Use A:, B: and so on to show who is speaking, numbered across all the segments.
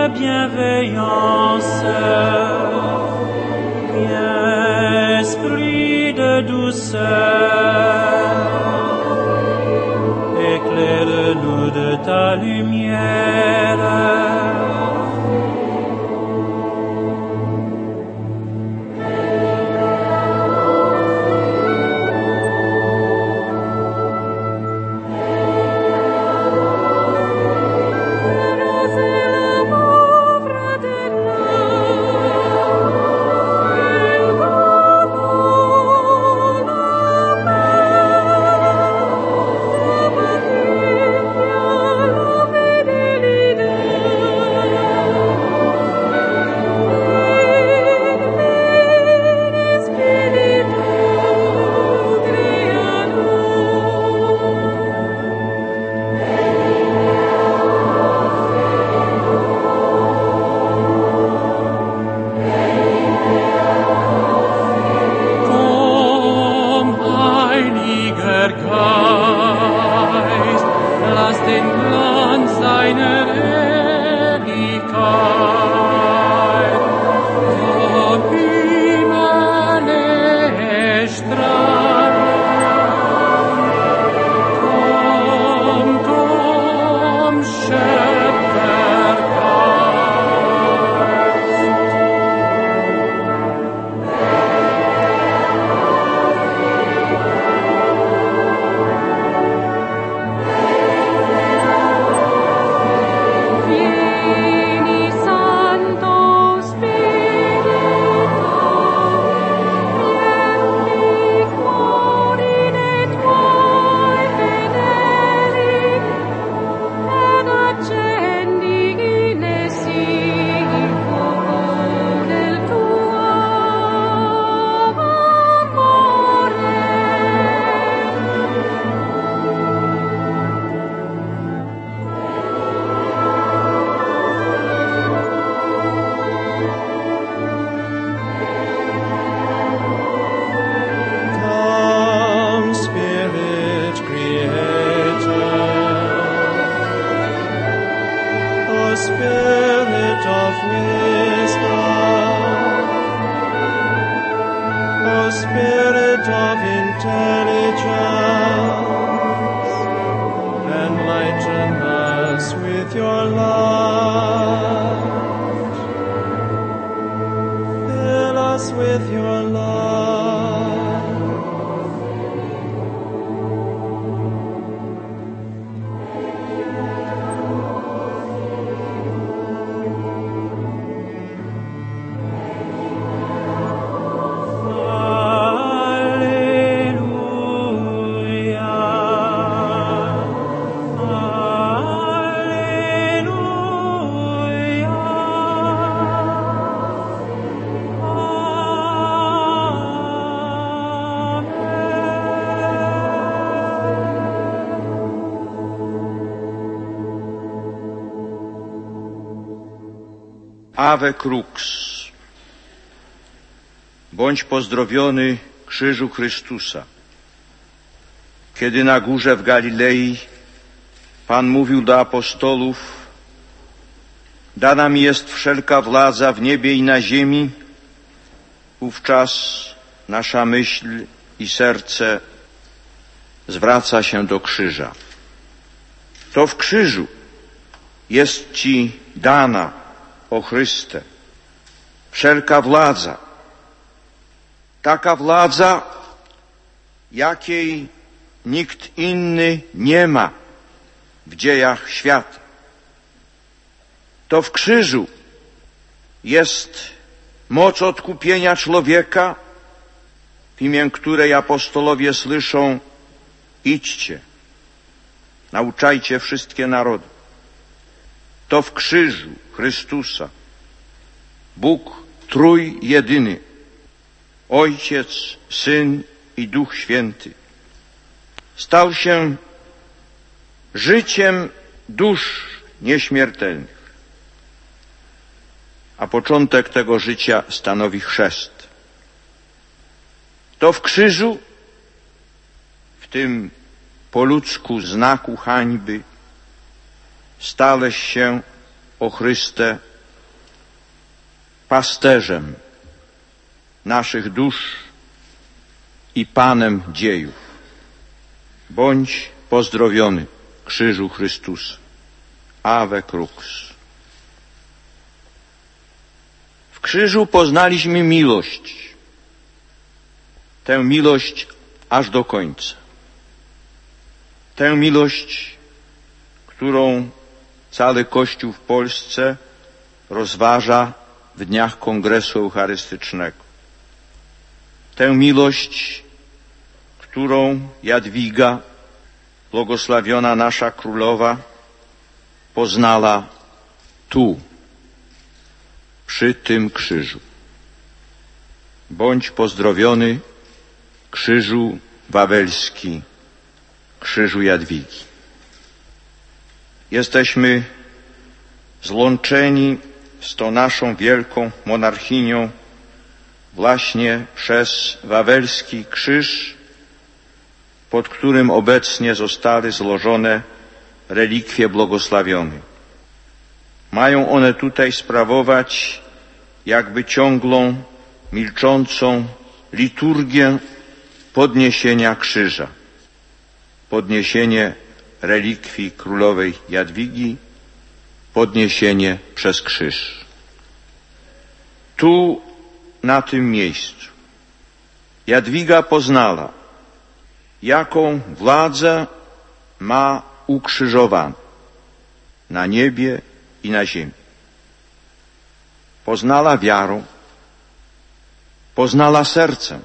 A: bienveillance, esprit de douceur, éclaire-nous de ta lumière.
B: Ave Crux. Bądź pozdrowiony, krzyżu Chrystusa. Kiedy na górze w Galilei Pan mówił do apostolów: dana mi jest wszelka władza w niebie i na ziemi, wówczas nasza myśl i serce zwraca się do krzyża. To w krzyżu jest Ci dana, o Chryste, wszelka władza. Taka władza, jakiej nikt inny nie ma w dziejach świata. To w krzyżu jest moc odkupienia człowieka, w imię której apostolowie słyszą: idźcie, nauczajcie wszystkie narody. To w krzyżu Chrystusa Bóg trójjedyny, Ojciec, Syn i Duch Święty, stał się życiem dusz nieśmiertelnych. A początek tego życia stanowi chrzest. To w krzyżu, w tym po ludzku znaku hańby, stałeś się, o Chryste, pasterzem naszych dusz i Panem dziejów. Bądź pozdrowiony, Krzyżu Chrystusa. Ave Crux. W krzyżu poznaliśmy miłość. Tę miłość aż do końca. Tę miłość, którą cały Kościół w Polsce rozważa w dniach Kongresu Eucharystycznego. Tę miłość, którą Jadwiga, błogosławiona nasza królowa, poznała tu, przy tym krzyżu. Bądź pozdrowiony, Krzyżu Wawelski, Krzyżu Jadwigi. Jesteśmy złączeni z tą naszą wielką monarchinią właśnie przez Wawelski Krzyż, pod którym obecnie zostały złożone relikwie błogosławionych. Mają one tutaj sprawować jakby ciągłą, milczącą liturgię podniesienia krzyża. Podniesienie relikwii królowej Jadwigi, podniesienie przez krzyż. Tu, na tym miejscu, Jadwiga poznała, jaką władzę ma ukrzyżowany na niebie i na ziemi. Poznała wiarą, poznała sercem.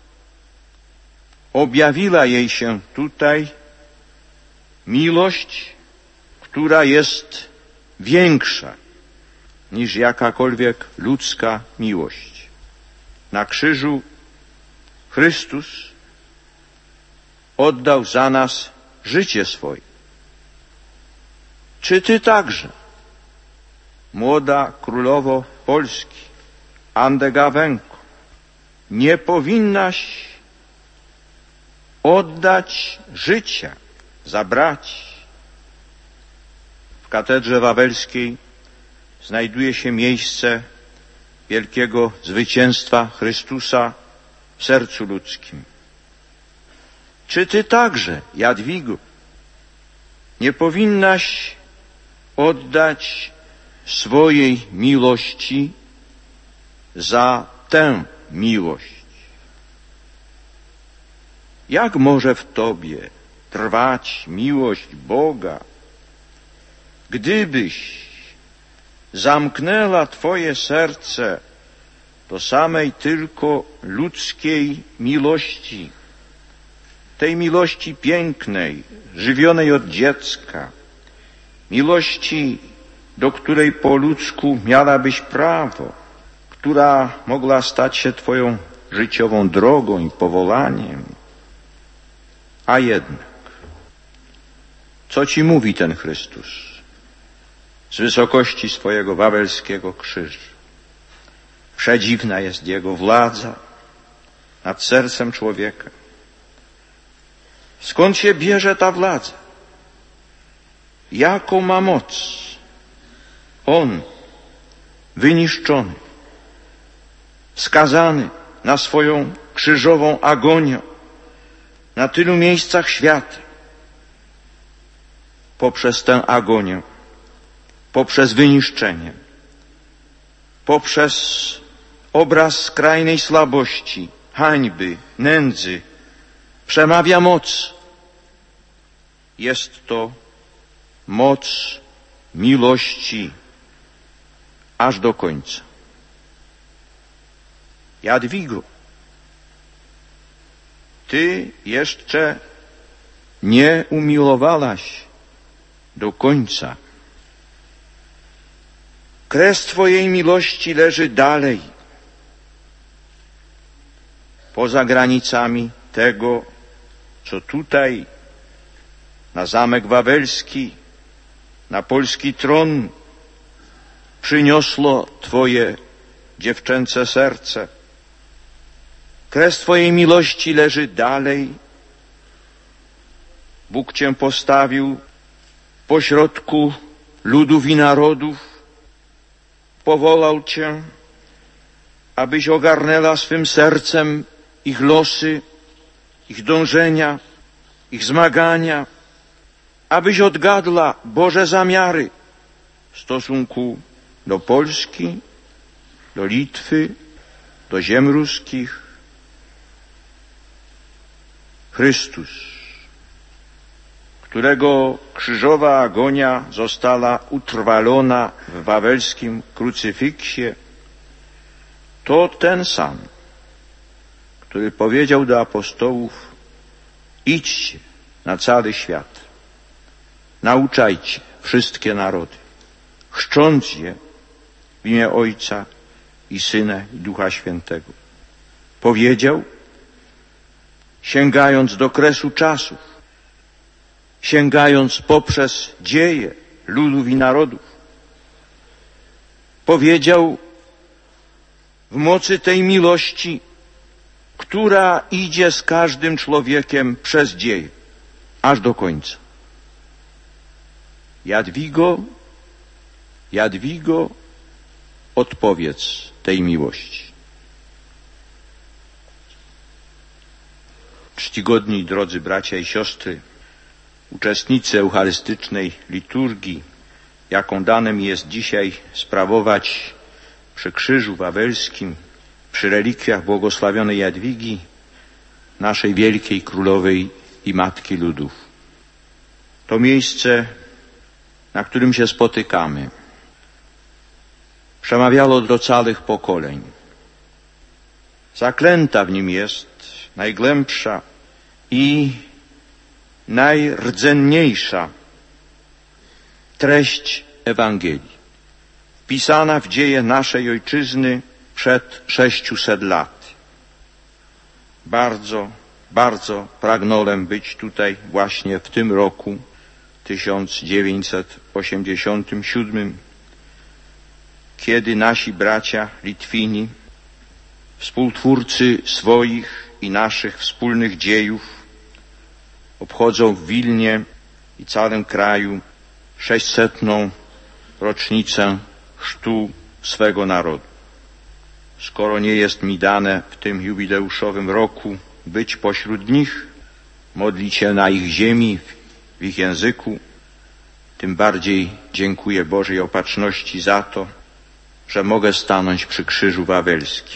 B: Objawiła jej się tutaj miłość, która jest większa niż jakakolwiek ludzka miłość. Na krzyżu Chrystus oddał za nas życie swoje. Czy ty także, młoda królowo Polski, Andegawenko, nie powinnaś oddać życia za braci? W katedrze wawelskiej znajduje się miejsce wielkiego zwycięstwa Chrystusa w sercu ludzkim. Czy ty także, Jadwigo, nie powinnaś oddać swojej miłości za tę miłość? Jak może w tobie trwać miłość Boga, gdybyś zamknęła twoje serce do samej tylko ludzkiej miłości, tej miłości pięknej, żywionej od dziecka, miłości, do której po ludzku miałabyś prawo, która mogła stać się twoją życiową drogą i powołaniem. A jednak, co ci mówi ten Chrystus z wysokości swojego wawelskiego krzyża? Przedziwna jest Jego władza nad sercem człowieka. Skąd się bierze ta władza? Jaką ma moc? On, wyniszczony, skazany na swoją krzyżową agonię na tylu miejscach świata, poprzez tę agonię, poprzez wyniszczenie, poprzez obraz skrajnej słabości, hańby, nędzy, przemawia moc. Jest to moc miłości aż do końca. Jadwigo, ty jeszcze nie umiłowałaś do końca. Kres twojej miłości leży dalej, poza granicami tego, co tutaj, na Zamek Wawelski, na polski tron przyniosło twoje dziewczęce serce. Kres twojej miłości leży dalej. Bóg cię postawił pośrodku ludów i narodów, powołał cię abyś ogarnęła swym sercem ich losy, ich dążenia, ich zmagania, abyś odgadła Boże zamiary w stosunku do Polski, do Litwy, do ziem ruskich. Chrystus, którego krzyżowa agonia została utrwalona w wawelskim krucyfiksie, to ten sam, który powiedział do apostołów: idźcie na cały świat, nauczajcie wszystkie narody, chrzcząc je w imię Ojca i Syna i Ducha Świętego. Powiedział, sięgając do kresu czasów, sięgając poprzez dzieje ludów i narodów. Powiedział w mocy tej miłości, która idzie z każdym człowiekiem przez dzieje, aż do końca. Jadwigo, Jadwigo, odpowiedz tej miłości. Czcigodni drodzy bracia i siostry, uczestnicy eucharystycznej liturgii, jaką dane mi jest dzisiaj sprawować przy Krzyżu Wawelskim, przy relikwiach błogosławionej Jadwigi, naszej wielkiej królowej i matki ludów. To miejsce, na którym się spotykamy, przemawiało do całych pokoleń. Zaklęta w nim jest najgłębsza i najrdzenniejsza treść Ewangelii, wpisana w dzieje naszej ojczyzny przed 600 lat. Bardzo, bardzo pragnąłem być tutaj właśnie w tym roku 1987, kiedy nasi bracia Litwini, współtwórcy swoich i naszych wspólnych dziejów, obchodzą w Wilnie i całym kraju 600. rocznicę chrztu swego narodu. Skoro nie jest mi dane w tym jubileuszowym roku być pośród nich, modlić się na ich ziemi, w ich języku, tym bardziej dziękuję Bożej Opatrzności za to, że mogę stanąć przy Krzyżu Wawelskim,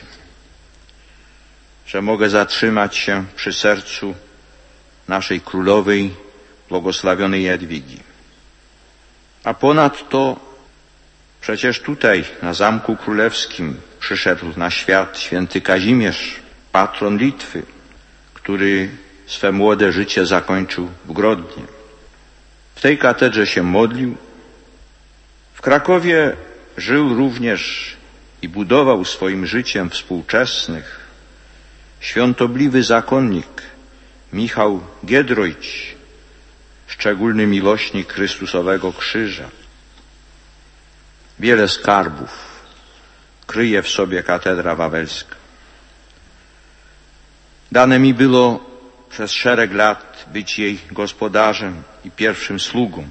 B: że mogę zatrzymać się przy sercu naszej królowej, błogosławionej Jadwigi. A ponadto przecież tutaj, na Zamku Królewskim, przyszedł na świat święty Kazimierz, patron Litwy, który swe młode życie zakończył w Grodnie. W tej katedrze się modlił. W Krakowie żył również i budował swoim życiem współczesnych świątobliwy zakonnik Michał Giedroyć, szczególny miłośnik Chrystusowego Krzyża. Wiele skarbów kryje w sobie katedra wawelska. Dane mi było przez szereg lat być jej gospodarzem i pierwszym sługą.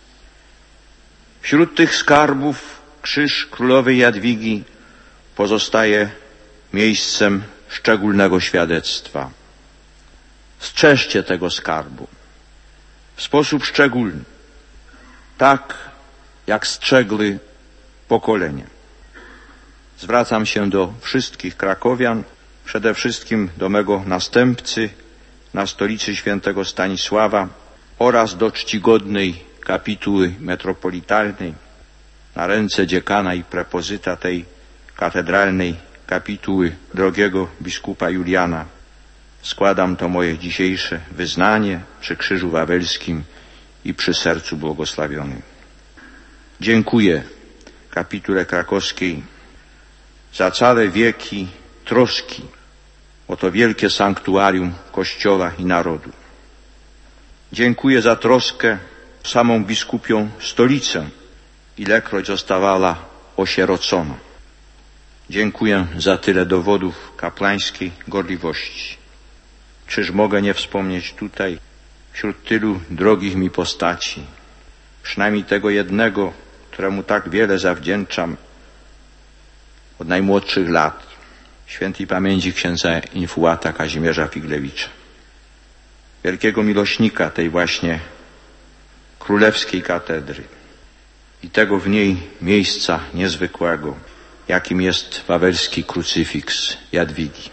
B: Wśród tych skarbów krzyż królowej Jadwigi pozostaje miejscem szczególnego świadectwa. Strzeżcie tego skarbu w sposób szczególny, tak jak strzegły pokolenia. Zwracam się do wszystkich krakowian, przede wszystkim do mego następcy na stolicy świętego Stanisława oraz do czcigodnej kapituły metropolitalnej, na ręce dziekana i prepozyta tej katedralnej kapituły, drogiego biskupa Juliana. Składam to moje dzisiejsze wyznanie przy Krzyżu Wawelskim i przy sercu błogosławionym. Dziękuję kapitule krakowskiej za całe wieki troski o to wielkie sanktuarium Kościoła i narodu. Dziękuję za troskę o samą biskupią stolicę, ilekroć zostawała osierocona. Dziękuję za tyle dowodów kapłańskiej gorliwości. Czyż mogę nie wspomnieć tutaj, wśród tylu drogich mi postaci, przynajmniej tego jednego, któremu tak wiele zawdzięczam od najmłodszych lat. świętej pamięci księdza Infułata Kazimierza Figlewicza, wielkiego miłośnika tej właśnie królewskiej katedry i tego w niej miejsca niezwykłego, jakim jest wawelski krucyfiks Jadwigi.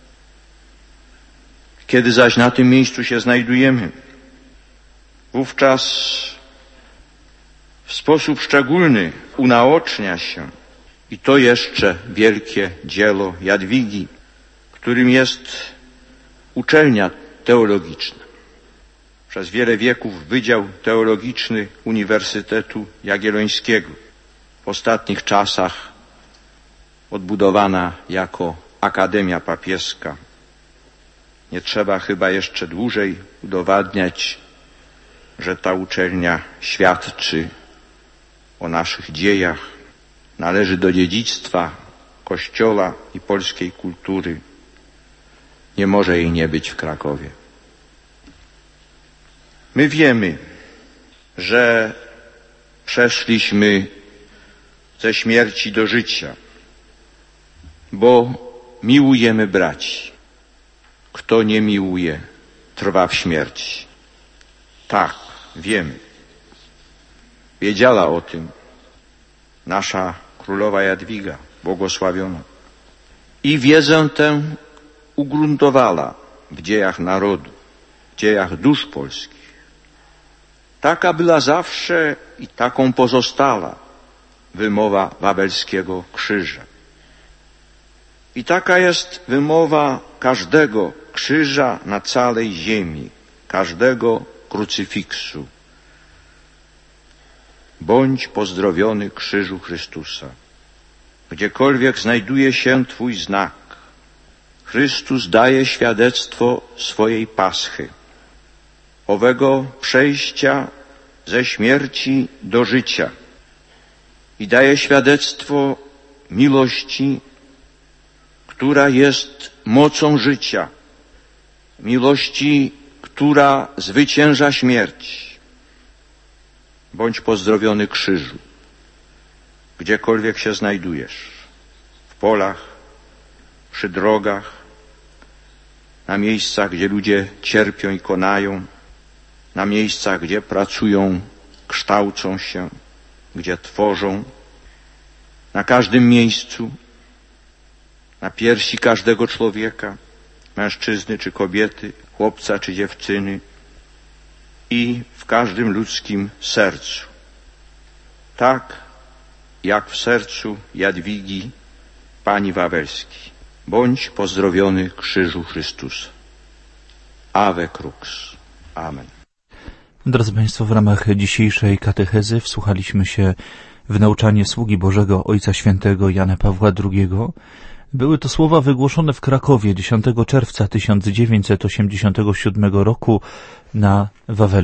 B: Kiedy zaś na tym miejscu się znajdujemy, wówczas w sposób szczególny unaocznia się i to jeszcze wielkie dzieło Jadwigi, którym jest uczelnia teologiczna. Przez wiele wieków Wydział Teologiczny Uniwersytetu Jagiellońskiego, w ostatnich czasach odbudowana jako Akademia Papieska. Nie trzeba chyba jeszcze dłużej udowadniać, że ta uczelnia świadczy o naszych dziejach, należy do dziedzictwa Kościoła i polskiej kultury. Nie może jej nie być w Krakowie. My wiemy, że przeszliśmy ze śmierci do życia, bo miłujemy braci. Kto nie miłuje, trwa w śmierci. Tak, wiemy. Wiedziała o tym nasza królowa Jadwiga, błogosławiona. I wiedzę tę ugruntowała w dziejach narodu, w dziejach dusz polskich. Taka była zawsze i taką pozostała wymowa wawelskiego krzyża. I taka jest wymowa każdego krzyża na całej ziemi, każdego krucyfiksu. Bądź pozdrowiony krzyżu Chrystusa. Gdziekolwiek znajduje się Twój znak, Chrystus daje świadectwo swojej paschy, owego przejścia ze śmierci do życia i daje świadectwo miłości, która jest mocą życia, miłości, która zwycięża śmierć. Bądź pozdrowiony krzyżu, gdziekolwiek się znajdujesz, w polach, przy drogach, na miejscach, gdzie ludzie cierpią i konają, na miejscach, gdzie pracują, kształcą się, gdzie tworzą, na każdym miejscu, na piersi każdego człowieka, mężczyzny czy kobiety, chłopca czy dziewczyny i w każdym ludzkim sercu. Tak jak w sercu Jadwigi, Pani Wawelskiej. Bądź pozdrowiony krzyżu Chrystusa. Ave Crux. Amen.
C: Drodzy Państwo, w ramach dzisiejszej katechezy wsłuchaliśmy się w nauczanie sługi Bożego Ojca Świętego Jana Pawła II. Były to słowa wygłoszone w Krakowie 10 czerwca 1987 roku na Wawelu.